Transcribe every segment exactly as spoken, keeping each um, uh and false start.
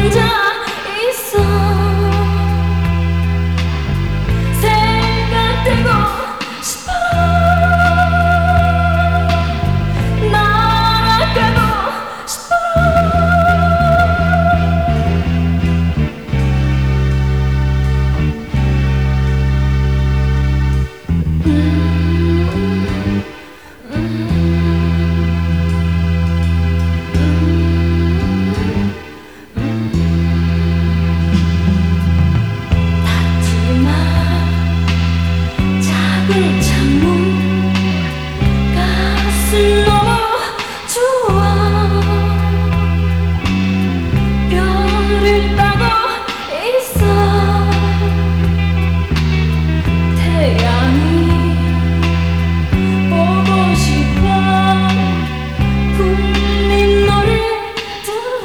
혼자 있어. 생각되고 싶어. 날아가고 싶어. 창문 가슴 너무 좋아. 별을 따고 있어. 태양이 보고 싶어. 풀린 노래 들어.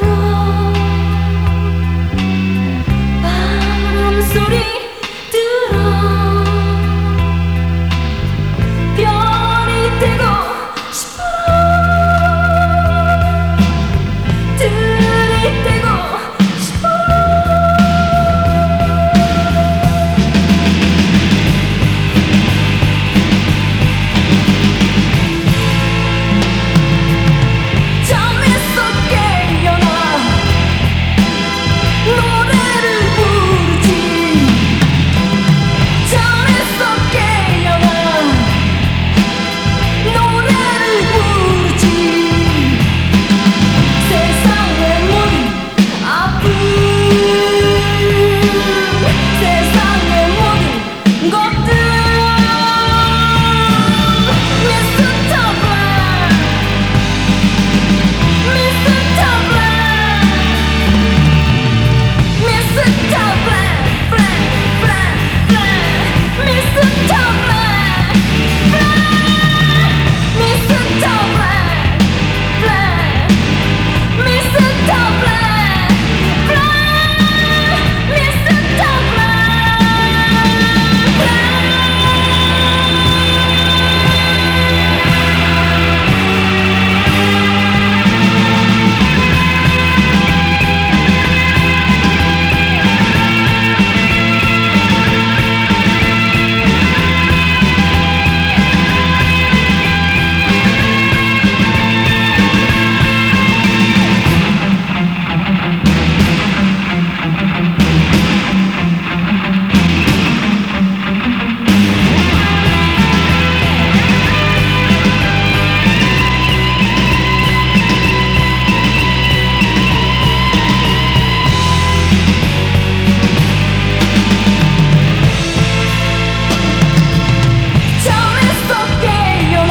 바람 소리 들어. 별이 되고 싶어. 들이대고 싶어. 잠에서 깨어나 노래를 부르지. 잠에서 깨어나 노래를 부르지. 세상의 모든 아픔, 세상의 모든 것들 미스터 블랙, 미스터 블랙, 미스터 블랙, 블랙, 블랙, 블랙, 미스터 블랙, 블랙, 미스터 블랙, 블랙, 미스터 블랙, 블랙, 미스터 블랙, 잠에서 깨어나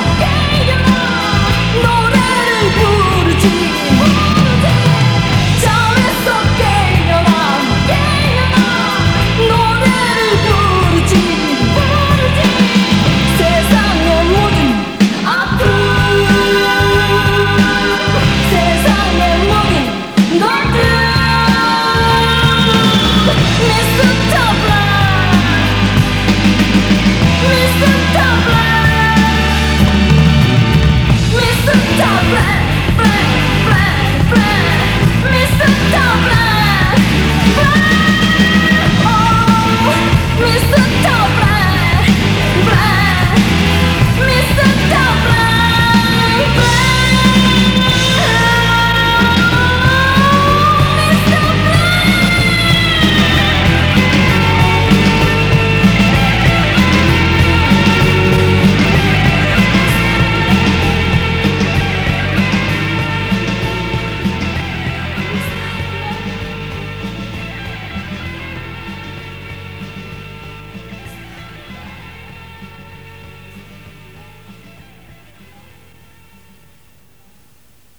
노래를 부르지. 잠에서 깨어나 노래를 부르지. 세상의 모든 아픔, 세상의 모든 것들